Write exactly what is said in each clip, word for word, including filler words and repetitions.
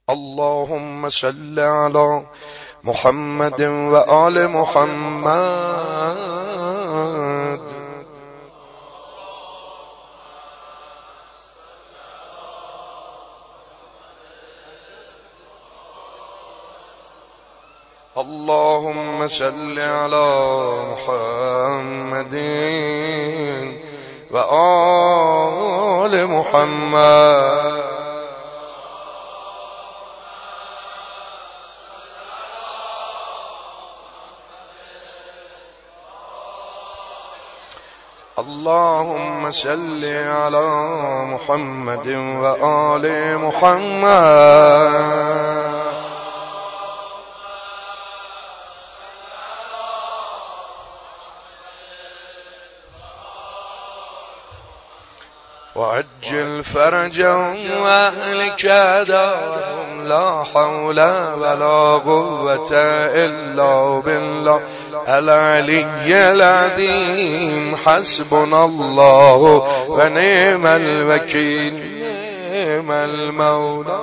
اللهم صل على محمد و آل محمد. اللهم صل على محمد و آل محمد. اللهم صل على محمد و آل محمد. وعجل فرجهم واهلك دارهم لا حول ولا قوة إلا بالله العلي العظيم. حسبنا الله ونعم الوكيل نعم المولى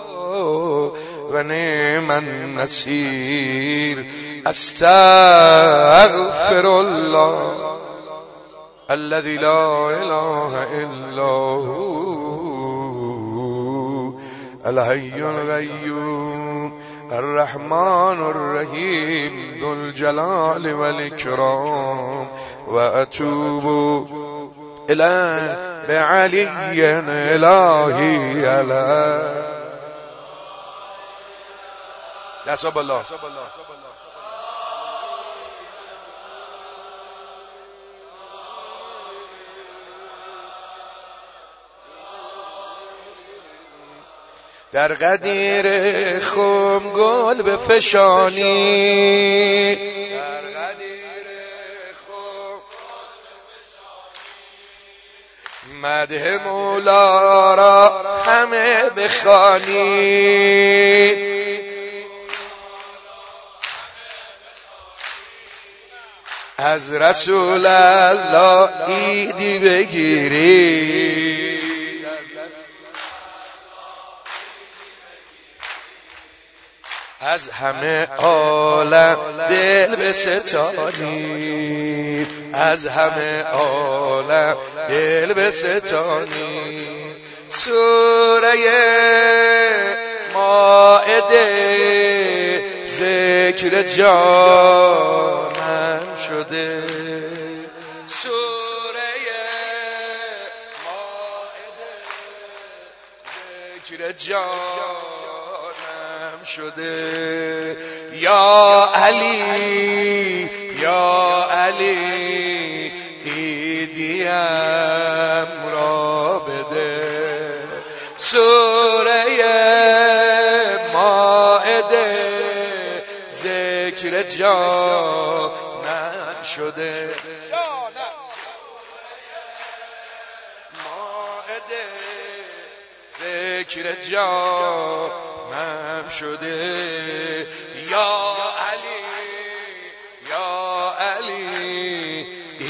ونعم النصير. استغفر الله الذي لا إله إلا هو الحي القيوم الرحمن الرحيم ذو الجلال والإكرام. وأتوب إليه بعلي إلهي على يا سب الله. در قدیر خم گل بفشانی، در قدیر خم مدح مولا را همه بخوانی. از رسول الله عیدی بگیری، از همه عالم دل بستانی، از همه عالم دل بستانی. سوره مائده ذکر جانم شده، سوره مائده ذکر جانم شده. یا علی یا علی عیدیم را بده. سوره مائده ذکر جانم شده، مائده ذکر جانم شده. یا علی یا علی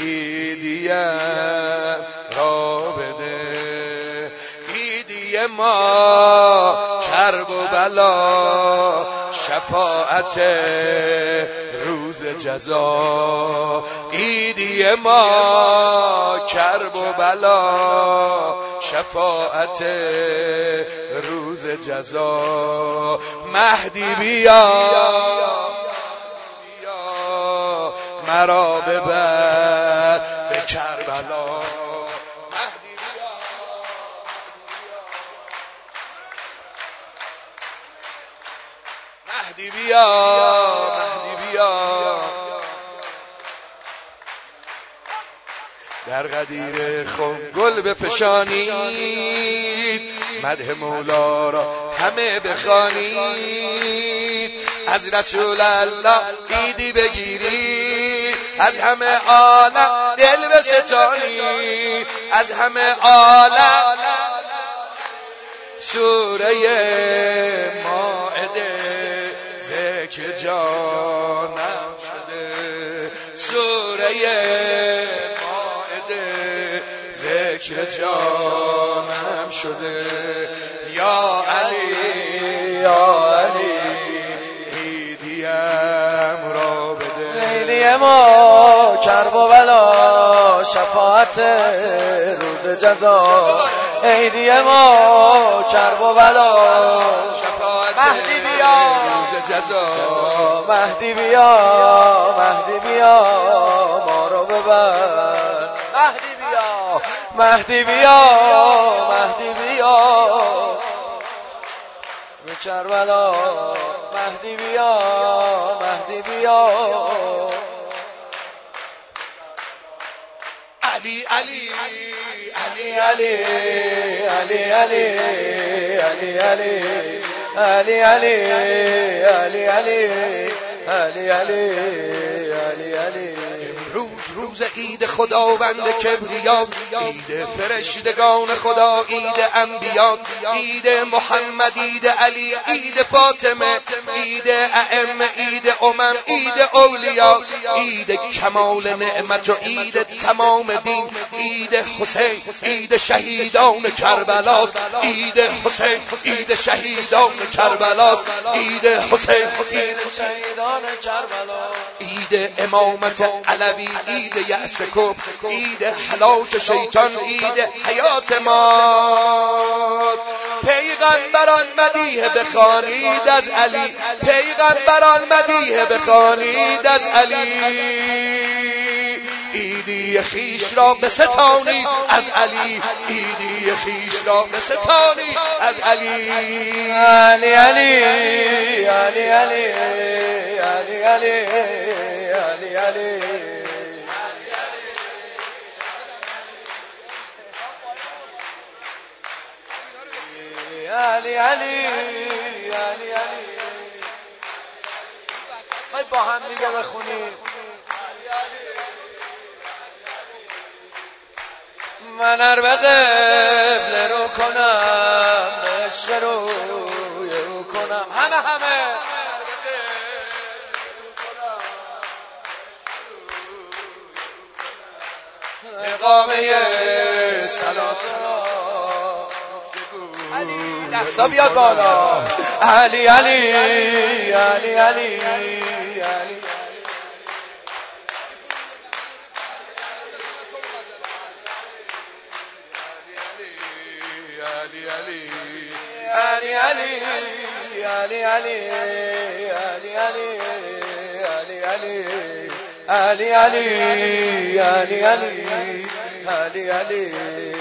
عیدیم را بده. عیدی ما کرب و بلا شفاعت روز جزا. عیدی ما کرب و بلا شفاعت روز جزا. مهدی بیا مرا ببر به کربلا. مهدی بیا مهدی بیا مهدی بیا. در قدیر خم گل بفشانید، مدح مولا را همه بخوانید. از رسول الله عیدی بگیرید، از همه عالم دل بستانید، از همه عالم. سوره مائده ذکر جانم شده، سوره مائده ذکر جانم شده. یا علی یا شفاعت روز جزا، عیدی ما کرب و بلا. مهدی بیا روز جزا، مهدی بیا مهدی بیا ما رو ببر. مهدی بیا مهدی بیا مهدی بیا به کربلا. مهدی بیا مهدی بیا. علی علی علی علی علی علی علی علی علی علی علی علی علی علی علی. امروز روز عید خداوند کبریاست، عید فرشتگان خدا، عید انبیاست، عید محمد، عید علی، عید فاطمه، عید ائمه، عید امم، عید اولیاست، عید کمال نعمت و عید تمام دین، عید حسین، عید شهیدان کربلاست، عید حسین، عید شهیدان کربلاست، عید حسین، عید شهیدان کربلا. عید امامت علوی، عید یأس کفر، عید هلاک شیطان، عید حیات ماست. پیغمبران مدیح بخوانید از علی، پیغمبران مدیح بخوانید از علی. عیدی خیش را بستانید از علی، عیدی خیش را بستانید از علی. علی علی علی علی علی علی علی علی. علی علی علی علی. خواهید با هم دیگه بخونید. من ار به قبله رو کنم، عشق روی رو کنم. همه همه اقامه صلات. دستا بیاد بالا. علی علی علی علی علی. علی علی علی علی علی علی علی علی علی علی علی علی علی علی.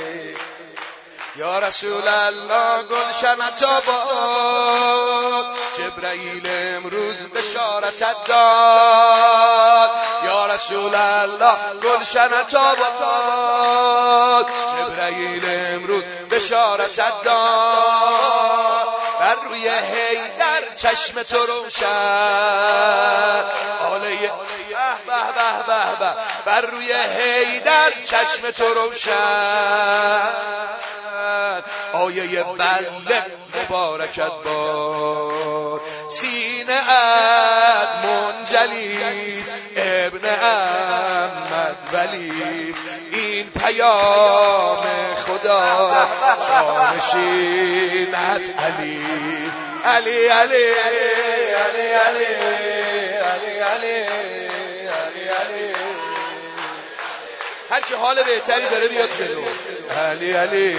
یا رسول الله گلشنت آباد، جبرائیل امروز بشارتت داد. یا رسول الله گلشنت آباد، جبرائیل امروز بشارتت داد. بر روی حیدر چشم تو روشن، آله به به به به. بر روی حیدر چشم تو روشن، آیه بلد مبارکت باد. سینه ات منجلیست، ابن احمد ولیست، این پیام خدا جانشینت علی. علی علی علی علی علی علی علی علی. هر که حال بهتری داره بیاد جلو. علی علی.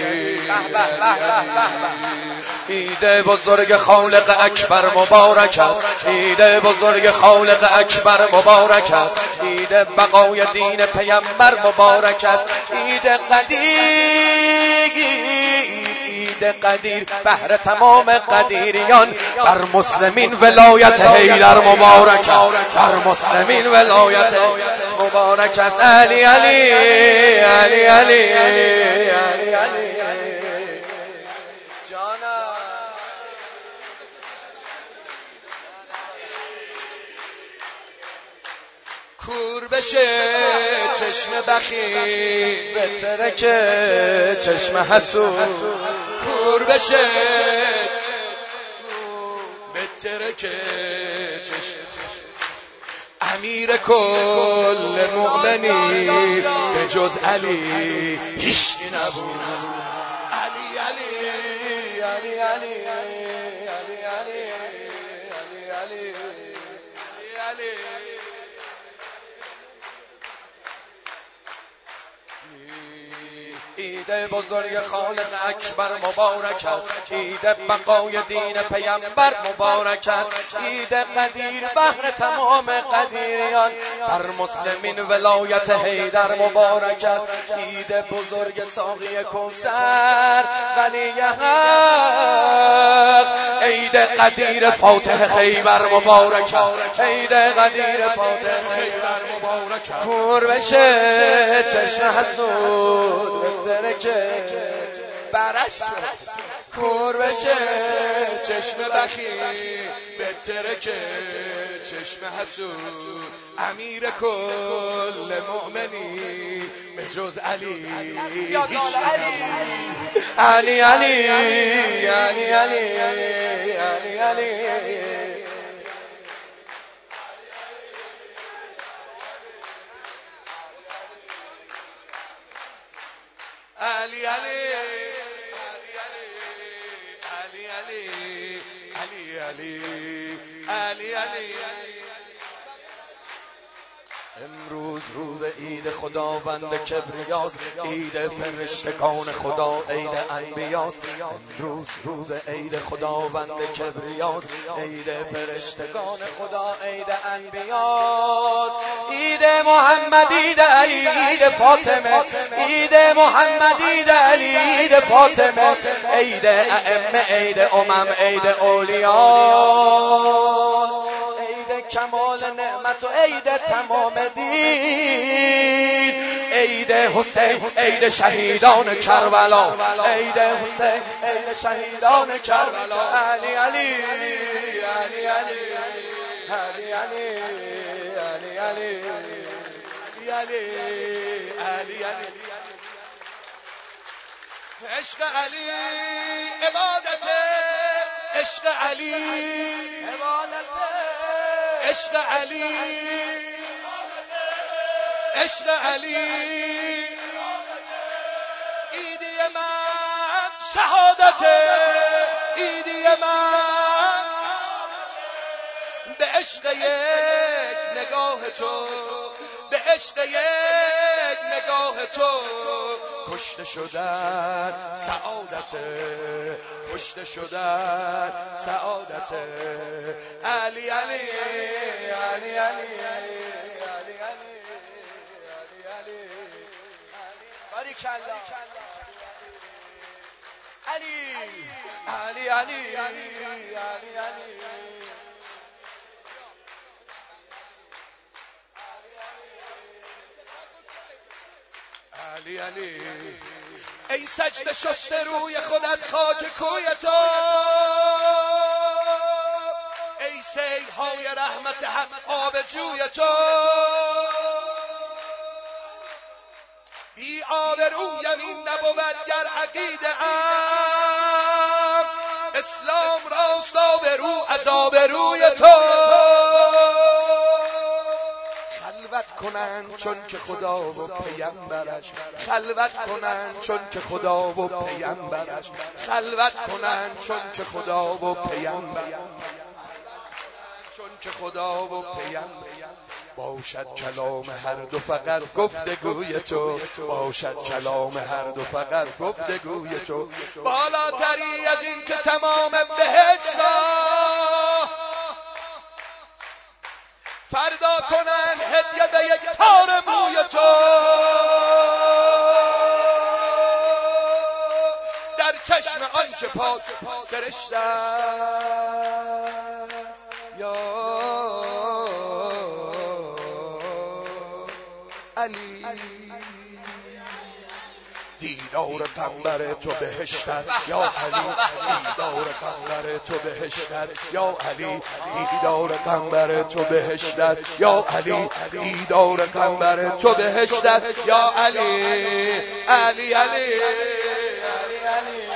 عید بزرگ خالق اکبر مبارک است، عید بزرگ خالق اکبر مبارک است، عید بقای دین پیامبر مبارک است، عید قدیر، عید قدیر بهر تمام قدیریان. بر مسلمین ولایت حیدر مبارک است، بر مسلمین ولایت مبارک است. علی علی علی علی علی علی. جانا کور بشه چشم بخیل، بهتره که چشم حسود. کور بشه بهتره که چشم امیر کل مؤمنی به جز علی هیچ نبود. علی علی علی علی علی علی علی علی علی. عید بزرگ خالق اکبر مبارک است، عید بقای دین پیامبر مبارک است، عید قدیر بهر تمام قدیریان، بر مسلمین ولایت حیدر مبارک است، عید بزرگ ساقی کوثر ولی حق، عید قدیر فاتح خیبر مبارک است، عید قدیر فاتح خیبر مبارک است. کور بشه چشم حسود بترکه برش، کور بشه چشم بخی بترکه چشم حسود، امیر کل مؤمنی به جز علی علی علی علی علی علی علی علی علی علی علی علی علی علی علی. امروز روز عید خداوند کبریاست، عید فرشتگان خدا، عید انبیاست. امروز روز عید خداوند کبریاست، عید فرشتگان خدا، عید انبیاست. عید محمد، عید علی، عید فاطمه، عید محمد، عید علی، عید فاطمه، عید ائمه، عید امم، عید اولیاست. کمال نعمت و عید تمام دین، عید حسین، عید شهیدان کربلا، عید حسین، عید شهیدان کربلا. علی علی علی علی علی علی علی علی علی علی علی. عشق علی عبادت، عشق علی عبادت، عشق علی عشق علی. عیدی من شهادت، عیدی من به عشق یک نگاه تو، به عشق یک نگاه تو کشته شدن سعادت، کشته شدن سعادت. علی علی علی علی علی علی علی باریکالله. علی علی علی علی علی علی علی. ای سجده شسته روی خود از خاک کوی تو، ای سیل های رحمت حق آب جوی تو، بی آب رویم این نبود گر عقیده ام، اسلام راست آب رو از آب روی تو. خلوت کنن چون که خدا و پیامبرش، خلوت کنن چون که خدا و پیامبرش، خلوت کنن چون که خدا و پیامبرش، چون که خدا و پیامبر. باشد کلام هر دو فقط گفتگوی تو، باشد کلام هر دو فقط گفتگوی تو. بالاتری از این که تمام بهشت فردا کنن هدیه به یک تار موی تو، در چشم آن که پاک سرشته یا علی. دیدار قمبر تو بهشت است یا علی، دیدار قمبر تو بهشت است یا علی، دیدار قمبر تو بهشت است یا علی، دیدار قمبر تو بهشت است یا علی. علی علی علی علی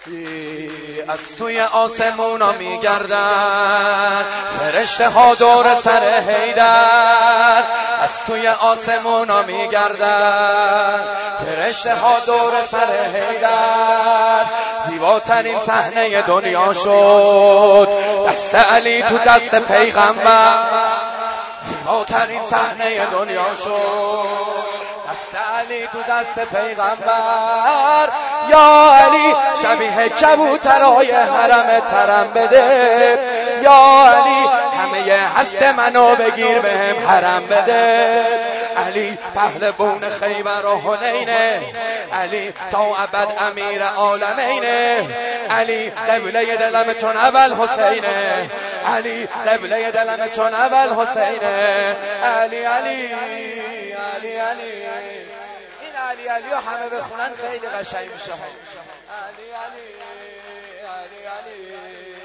از توی آسمونا میگردن فرشته ها دور سر حیدر، از توی آسمونا میگردن فرشته ها دور سر حیدر. زیباترین صحنه دنیا شد دست علی تو دست پیغمبر، زیباترین صحنه دنیا شد دست علی تو دست پیغمبر. یا علی شبیه کبوترای حرم ترم بده، یا علی همه هست منو بگیر بهم حرم بده. علی پهلوان خیبر و حنینه، علی تا ابد امیر عالمینه، علی قبله دلم چون اول حسینه، علی قبله دلم چون اول حسینه. علی علی علی علی این علی علی ها همه بخونن خیلی قشنگ میشه. علی علی علی علی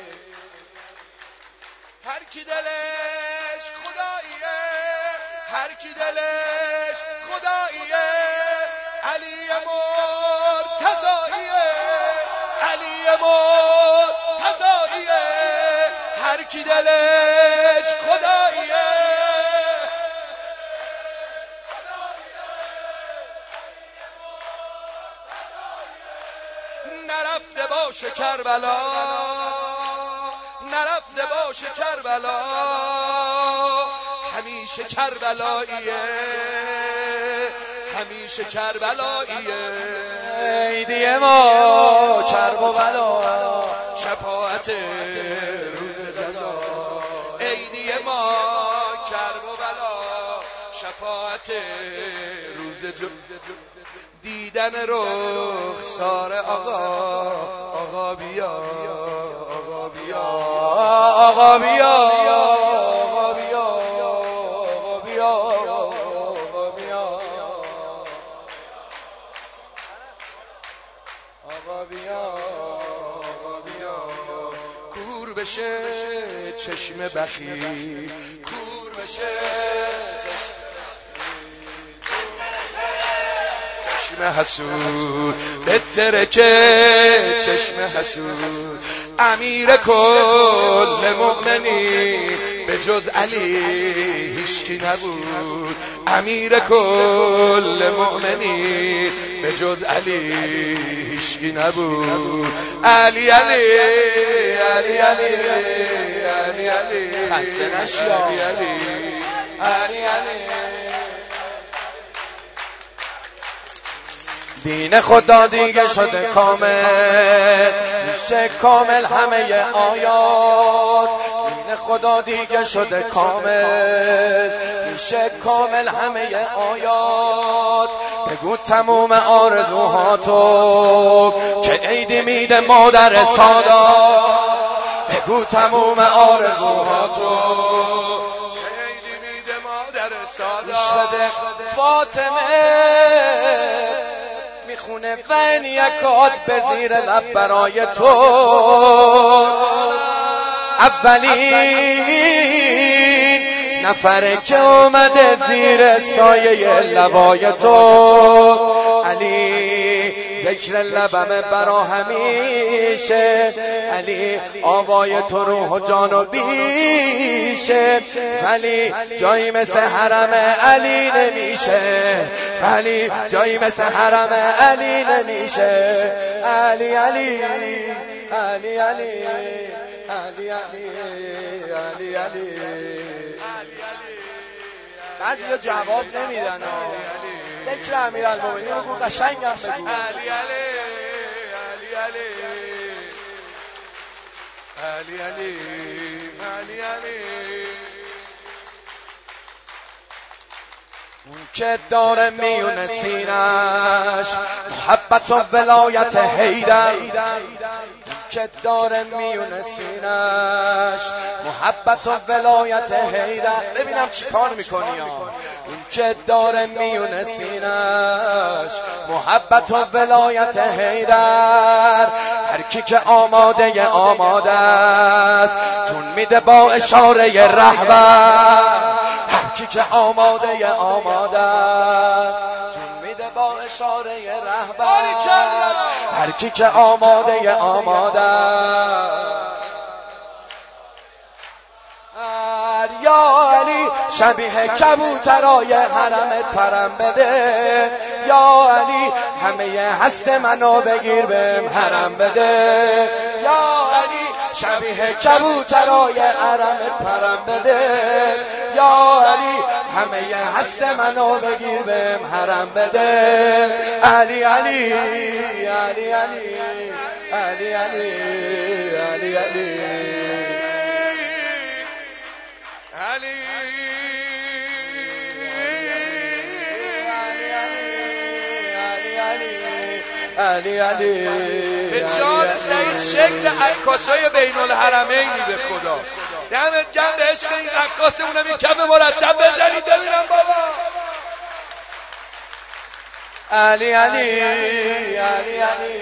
هر کی دلش خداییه، هر کی دلش خداییه، علی مرتضاییه، علی مرتضاییه. هر کی دلش خداییه، نرفته باشه کربلا، نرفته باشه کربلا، همیشه کربلاییه، همیشه کربلاییه. عیدی ما کرب و بلا، شفاعت روز جزا، عیدی ما کرب و بلا، شفاعت روز جزا. دیدن رخسار آقا، آقا بیا، آقا بیا، آقا بیا، آقا بیا، آقا بیا، آقا بیا، آقا بیا، آقا بیا. کور بشه چشم بخی، کور بشه چشم حسود، بترکه چشم حسود. امیر کل مؤمنی به جز علی هیچکی نبود، امیر کل مؤمنی به جز علی هیچکی نبود. علی علی علی علی علی علی خسته نشی علی علی علی. دین خدا دیگه شده کامل، میشه کامل همه آیات. دین خدا دیگه شده کامل، میشه کامل همه آیات. بگو تموم آرزوهاتو که عیدی میده مادر سادات، بگو تموم آرزوهاتو که عیدی میده مادر سادات. فاطمه میخونه فن یکات به زیر لب برای تو، اولین نفره که اومده زیر سایه لبای تو. علی ذکر لبم برا همیشه، علی آوای تو روح و جان و بیشه. ولی جایی مثل حرم علی نمیشه، ولی جایی مثل حرم علی نمیشه. علی علی علی علی علی علی علی علی. بعضی جواب نمیدن، ذکر امیرالمومنین رو گفت قشنگم بگو. علی علی علی علی علی علی علی علی. اون که داره میون سینش محبت و ولایت حیدر، که داره میون سینش محبت و ولایت حیدر. ببینم چی کار میکنی ها. اون که داره میون سینش محبت و ولایت حیدر، هر کی که آماده آماده است جون میده با اشاره رهبر، هر کی که آماده آماده است جون میده با اشاره رهبر هر کی که آماده آماده یا علی شبیه کبوترای حرمت پرم بده یا علی همه هست منو بگیر بهم حرم بده یا علی شبیه کبوترای حرمت پرم بده یا علی همه هست منو بگیر بهم حرم بده علی علی علی علی علی علی علی علی علی علی به جان سعید شکل عکاسای بین الحرمینی به خدا دمت گرم به عشق این عکاس اونم این کف مرتب بزنید ببینم بابا علی علی علی علی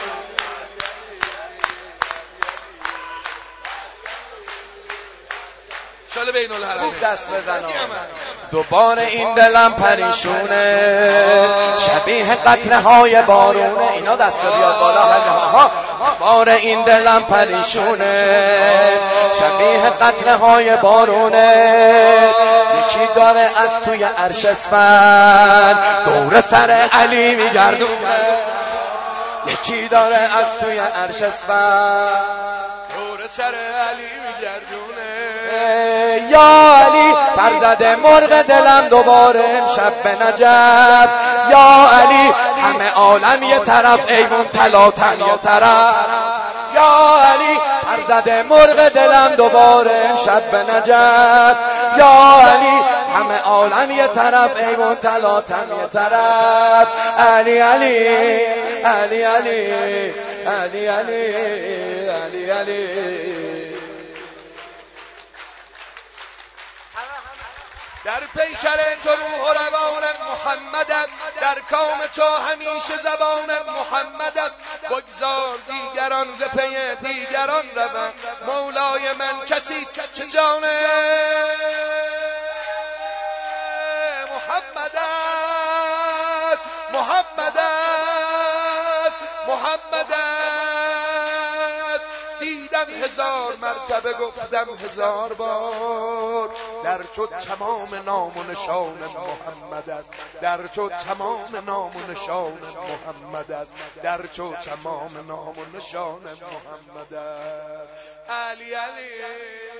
شال بین الحرمین خوب دست بزنم دوباره این دلم پریشونه شبیه قطره های بارونه اینا دست بیاد بالا ها دوباره این دلم پریشونه شبیه قطره های بارونه یکی داره از توی عرش اسفند دور سر علی میگردونه یکی داره از توی عرش اسفند دور سر علی میگردونه یا علی فرزد مرغ دلم دوباره امشب به نجف یا علی همه عالم یه طرف ایوون تلاطم یه طرف یا علی فرزد مرغ دلم دوباره امشب به نجف یا علی همه عالم یه طرف ایوون تلاطم یه طرف علی علی علی علی علی علی علی علی در پیکر تو روح و روان محمد است در کام تو همیشه زبان محمد است بگذار دیگران ز پی دیگران روند مولای من کسیست که جان محمد است محمد است محمد است دیدم هزار مرتبه گفتم هزار بار در تو تمام نام و نشان محمد است در تو تمام نام و نشان محمد است در تو تمام نام و نشان محمد است علی علی